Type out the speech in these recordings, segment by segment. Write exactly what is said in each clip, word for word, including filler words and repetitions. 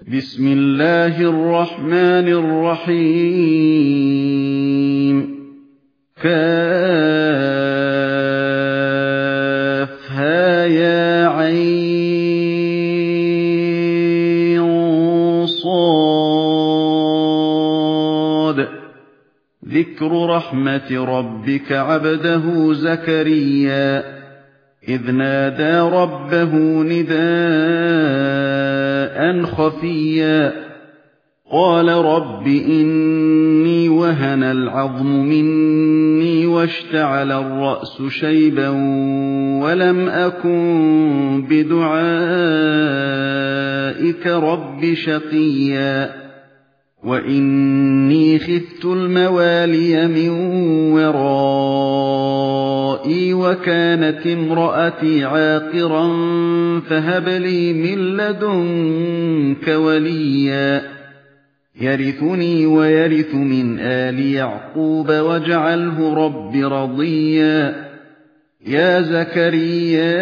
بسم الله الرحمن الرحيم كافها يا عين صاد ذكر رحمة ربك عبده زكريا إذ نادى ربه نداء خفيا قال رب إني وهن العظم مني واشتعل الرأس شيبا ولم أكن بدعائك رب شقيا وإني خفت الموالي من ورائي وكانت امرأتي عاقرا فهب لي من لدنك وليا يرثني ويرث من آل يعقوب واجعله رب رضيا يا زكريا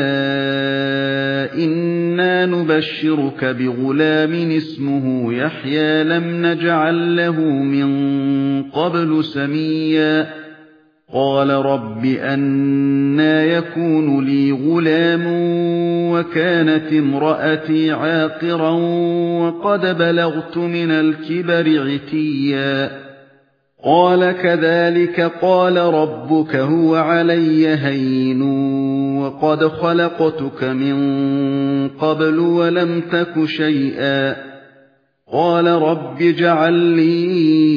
إنا نبشرك بغلام اسمه يحيى لم نجعل له من قبل سميا قال رب أنى يكون لي غلام وكانت امرأتي عاقرا وقد بلغت من الكبر عتيا قال كذلك قال ربك هو علي هين وقد خلقتك من قبل ولم تك شيئا قال رب اجعل لي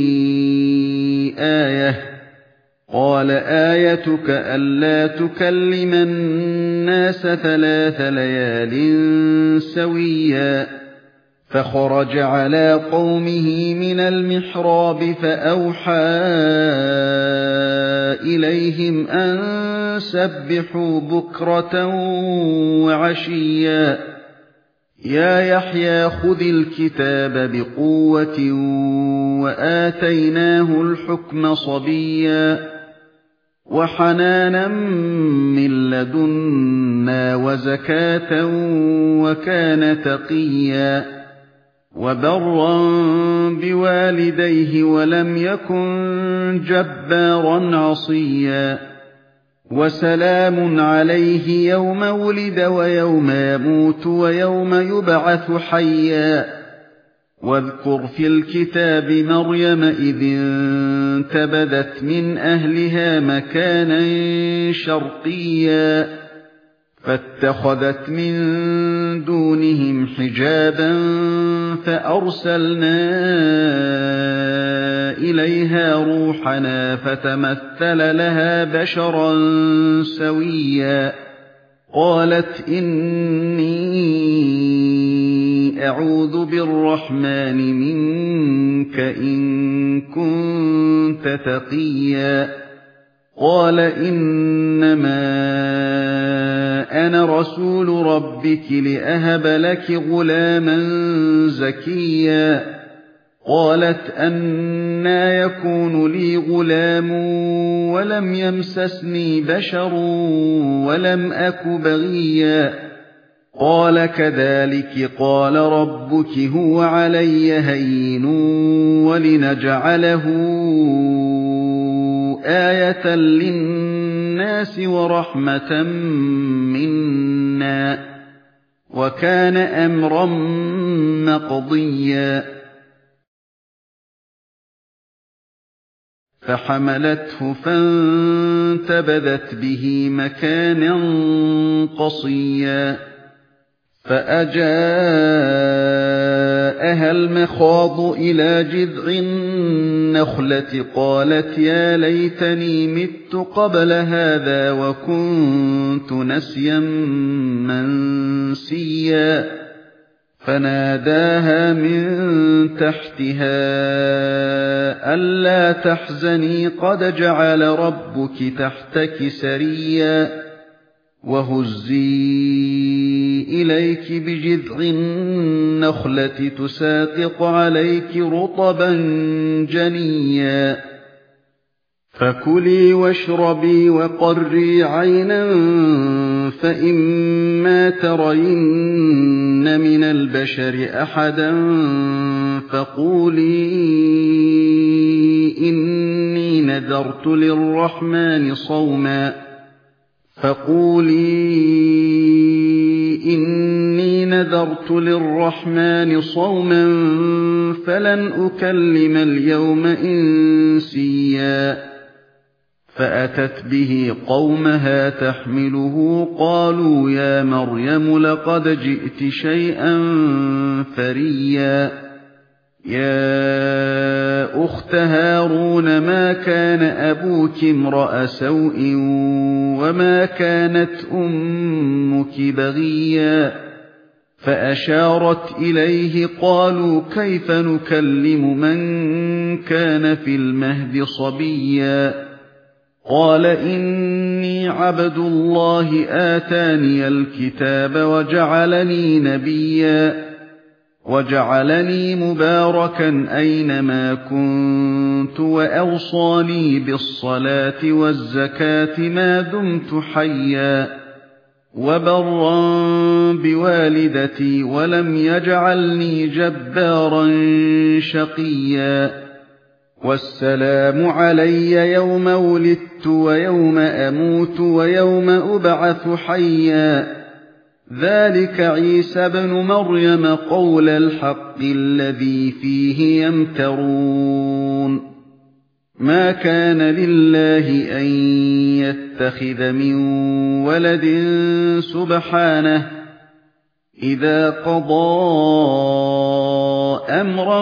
آية قال آيتك ألا تكلم الناس ثلاث ليال سويا فخرج على قومه من المحراب فأوحى إليهم أن سبحوا بكرة وعشيا يا يحيى خذ الكتاب بقوة وآتيناه الحكم صبيا وحنانا من لدنا وزكاة وكان تقيا وبرا بوالديه ولم يكن جبارا عصيا وسلام عليه يوم ولد ويوم يموت ويوم يبعث حيا واذكر في الكتاب مريم إذ انتبذت من أهلها مكانا شرقيا فاتخذت من دونهم حجابا فأرسلنا إليها روحنا فتمثل لها بشرا سويا قالت إني أعوذ بالرحمن منك إن كنت تقيا قال إنما أنا رسول ربك لأهب لك غلاما زكيا قالت أنى يكون لي غلام ولم يمسسني بشر ولم أك بغيا قال كذلك قال ربك هو علي هين ولنجعله آية للناس ورحمة منا وكان أمرا مقضيا فحملته فانتبذت به مكانا قصيا فأجاءها المخاض إلى جذع النخلة قالت يا ليتني مت قبل هذا وكنت نسيا منسيا فناداها من تحتها ألا تحزني قد جعل ربك تحتك سريا وهزي إليك بجذع النخلة تساقط عليك رطبا جنيا فكلي واشربي وقري عينا فإما ترين من البشر أحدا فقولي إني نذرت للرحمن صوما فقولي إني نذرت للرحمن صوما فلن أكلم اليوم إنسيا فأتت به قومها تحمله قالوا يا مريم لقد جئت شيئا فريا يا أخت هارون ما كان أبوك امرأ سوء وما كانت أمك بغيا فأشارت إليه قالوا كيف نكلم من كان في المهد صبيا قال إني عبد الله آتاني الكتاب وجعلني نبيا وجعلني مباركا أينما كنت وأوصاني بالصلاة والزكاة ما دمت حيا وبرا بوالدتي ولم يجعلني جبارا شقيا والسلام علي يوم ولدت ويوم أموت ويوم أبعث حيا ذلك عيسى بن مريم قول الحق الذي فيه يمترون ما كان لله أن يتخذ من ولد سبحانه إذا قضى أمرا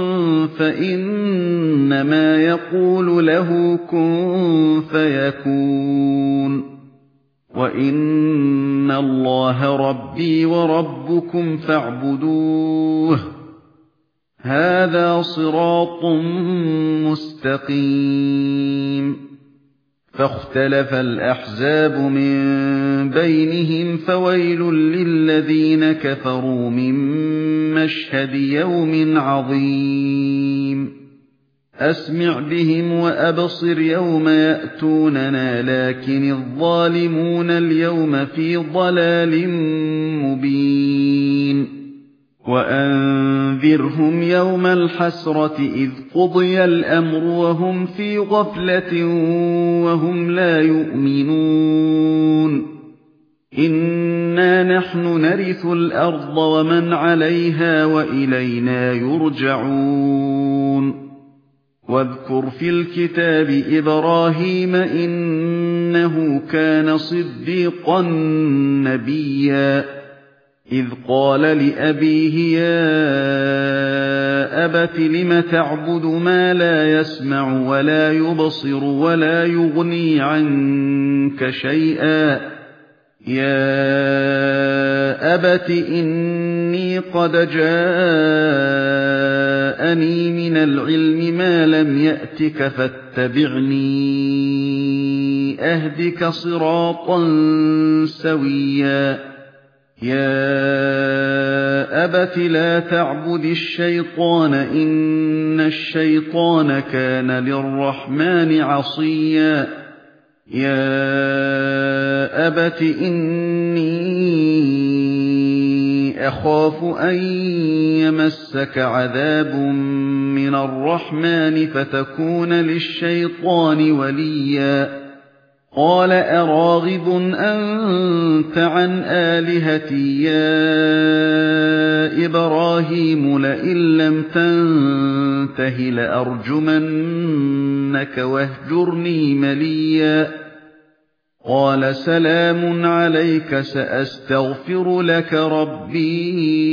فإنما يقول له كن فيكون وإن الله ربي وربكم فاعبدوه هذا صراط مستقيم فاختلف الأحزاب من بينهم فويل للذين كفروا من مشهد يوم عظيم أسمع بهم وأبصر يوم يأتوننا لكن الظالمون اليوم في ضلال مبين وأنذرهم يوم الحسرة إذ قضي الأمر وهم في غفلة وهم لا يؤمنون إنا نحن نرث الأرض ومن عليها وإلينا يرجعون واذكر في الكتاب إبراهيم إنه كان صديقا نبيا إذ قال لأبيه يا أبت لم تعبد ما لا يسمع ولا يبصر ولا يغني عنك شيئا يا أبت إني قد جاءني من العلم ما لم يأتك فاتبعني أهدك صراطا سويا يا أبت لا تعبد الشيطان إن الشيطان كان للرحمن عصيا يا أبت إني أخاف أن يمسك عذاب من الرحمن فتكون للشيطان وليا قال أراغب أنت عن آلهتي يا إبراهيم لئن لم تنته لأرجمنك واهجرني مليا قال سلام عليك سأستغفر لك ربي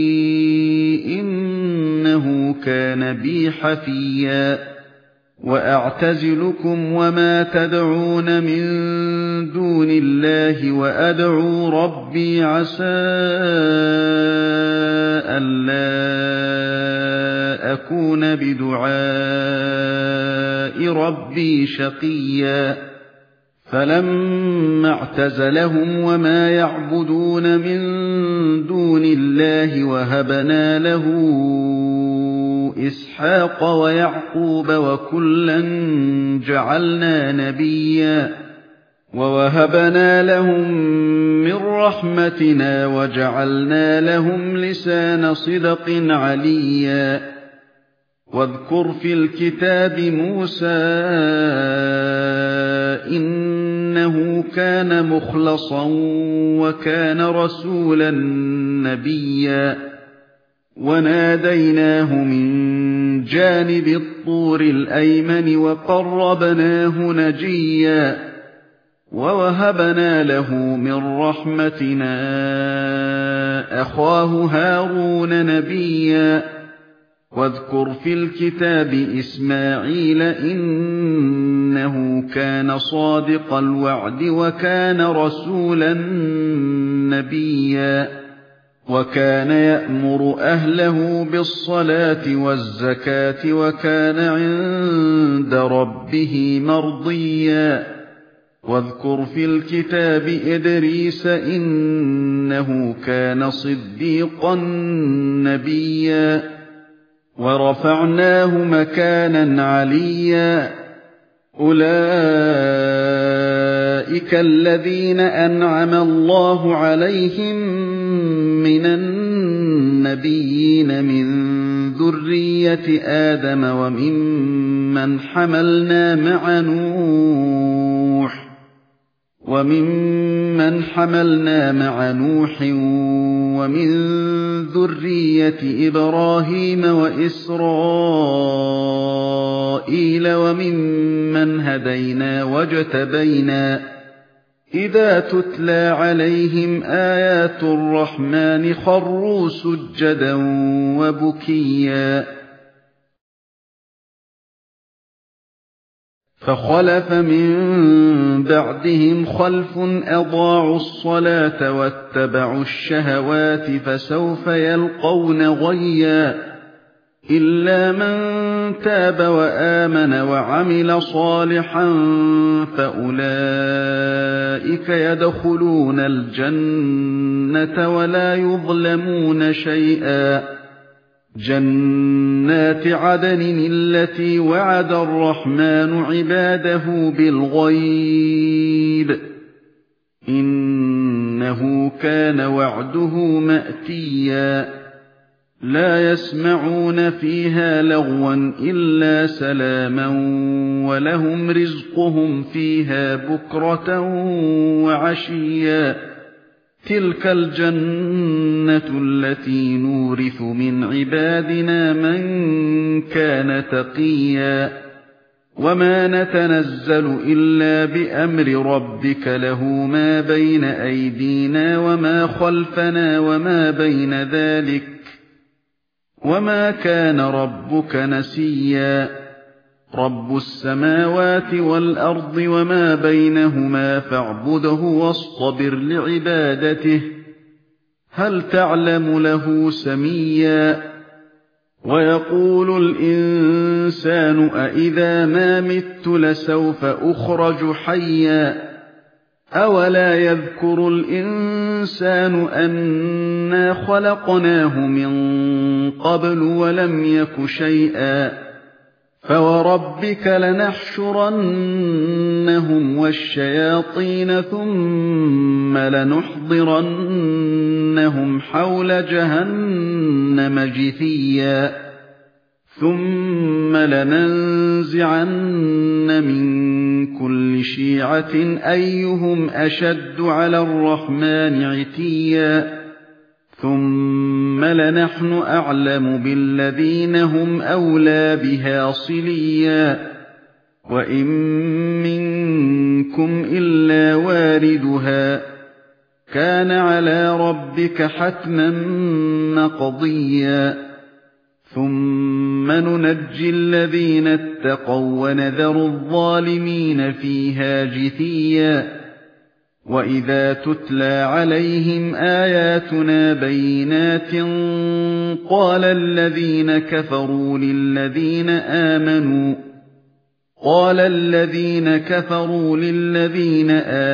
إنه كان بي حفيا وأعتزلكم وما تدعون من دون الله وأدعو ربي عسى ألا أكون بدعاء ربي شقيا فلما اعتزلهم وما يعبدون من دون الله وهبنا له إسحاق ويعقوب وكلا جعلنا نبيا ووهبنا لهم مِّن رَّحْمَتِنَا وَجَعَلْنَا لَهُمْ لِسَانَ صِدْقٍ عَلِيًّا واذكر في الكتاب موسى إنه كان مخلصا وكان رسولا نبيا وناديناه من جانب الطور الأيمن وقربناه نجيا ووهبنا له من رحمتنا أخاه هارون نبيا واذكر في الكتاب إسماعيل إنه كان صادق الوعد وكان رسولا نبيا وكان يأمر أهله بالصلاة والزكاة وكان عند ربه مرضيا واذكر في الكتاب إدريس إنه كان صديقا نبيا ورفعناه مكانا عليا أولئك الذين أنعم الله عليهم من النبيين من ذرية آدم وممن حملنا مع نوح وممن حملنا مع نوح ومن ذرية إبراهيم وإسرائيل وممن هدينا واجتبينا إذا تتلى عليهم آيات الرحمن خروا سجدا وبكيا فخلف من بعدهم خلف أضاعوا الصلاة واتبعوا الشهوات فسوف يلقون غيا إلا من تاب وآمن وعمل صالحا فأولئك يدخلون الجنة ولا يظلمون شيئا جنات عدن التي وعد الرحمن عباده بالغيب إنه كان وعده مأتيا لا يسمعون فيها لغوا إلا سلاما ولهم رزقهم فيها بكرة وعشيا تلك الجنة التي نورث من عبادنا من كان تقيا وما نتنزل إلا بأمر ربك له ما بين أيدينا وما خلفنا وما بين ذلك وما كان ربك نسيا رب السماوات والأرض وما بينهما فاعبده واصطبر لعبادته هل تعلم له سميا ويقول الإنسان أإذا ما مت لسوف أخرج حيا أولا يذكر الإنسان أنا خلقناه من قبل ولم يك شيئا فوربك لنحشرنهم والشياطين ثم لنحضرنهم حول جهنم جثيا ثم لننزعن من كل شيعة أيهم أشد على الرحمن عتيا ثم لنحن أعلم بالذين هم أولى بها صليا وإن منكم إلا واردها كان على ربك حتما مقضيا ثم ننجي الذين اتقوا ونذر الظالمين فيها جثيا وإذا تتلى عليهم آياتنا بينات قال الذين كفروا للذين آمنوا قال الذين كفروا للذين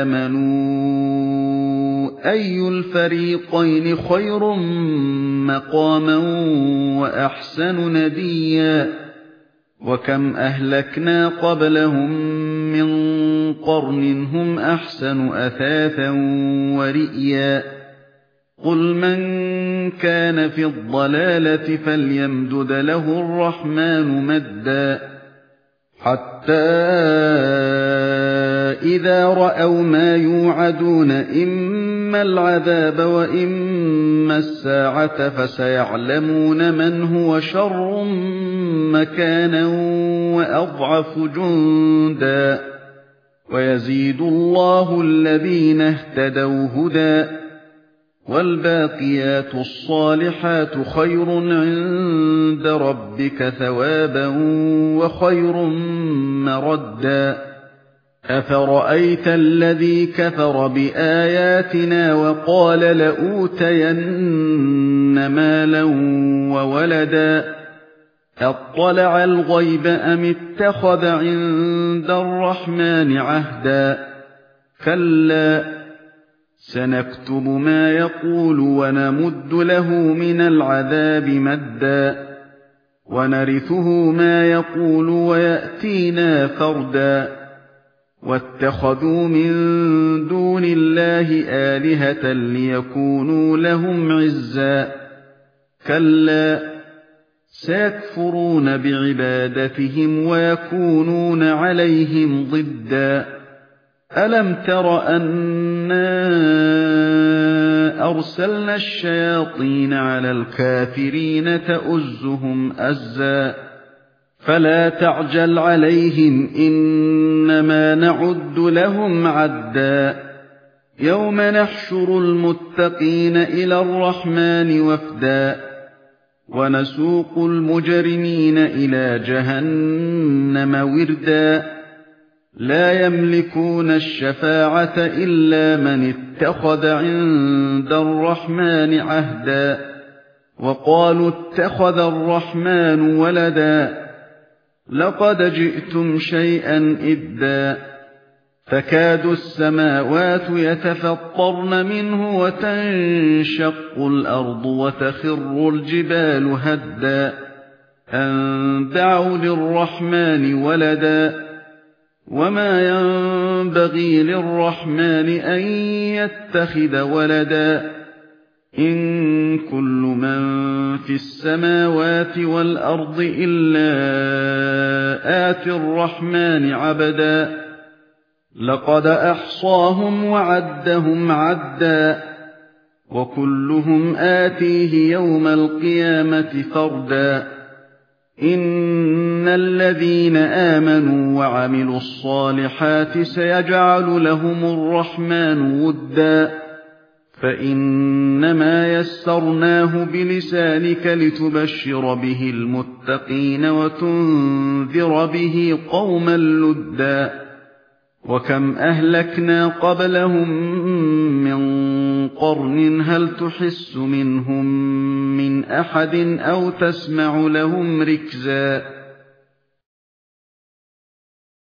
آمنوا أي الفريقين خير مقاما وأحسن نديا وكم أهلكنا قبلهم من قرن هم أحسن أثاثا ورئيا قل من كان في الضلالة فليمدد له الرحمن مدا حتى إذا رأوا ما يوعدون إما العذاب وإما الساعة فسيعلمون من هو شر مكانا وأضعف جندا ويزيد الله الذين اهتدوا هدى والباقيات الصالحات خير عند ربك ثوابا وخير مردا أفرأيت الذي كفر بآياتنا وقال لأوتين مالا وولدا أطلع الغيب أم اتخذ عند الرحمن عهدا كلا سنكتب ما يقول ونمد له من العذاب مدا ونرثه ما يقول ويأتينا فردا واتخذوا من دون الله آلهة ليكونوا لهم عزا كلا سيكفرون بعبادتهم ويكونون عليهم ضدا ألم تر أنا أرسلنا الشياطين على الكافرين تؤزهم أزا فلا تعجل عليهم إنما نعد لهم عدا يوم نحشر المتقين إلى الرحمن وفدا ونسوق المجرمين إلى جهنم وردا لا يملكون الشفاعة إلا من اتخذ عند الرحمن عهدا وقالوا اتخذ الرحمن ولدا لقد جئتم شيئا إدا تكاد السماوات يتفطرن منه وتنشق الأرض وتخر الجبال هدا أن دعوا للرحمن ولدا وما ينبغي للرحمن أن يتخذ ولدا إن كل من في السماوات والأرض إلا آتي الرحمن عبدا لقد أحصاهم وعدهم عدا وكلهم آتيه يوم القيامة فردا إن الذين آمنوا وعملوا الصالحات سيجعل لهم الرحمن ودا فإنما يسرناه بلسانك لتبشر به المتقين وتنذر به قوما لدا وكم أهلكنا قبلهم من قرن هل تحس منهم من أحد أو تسمع لهم ركزا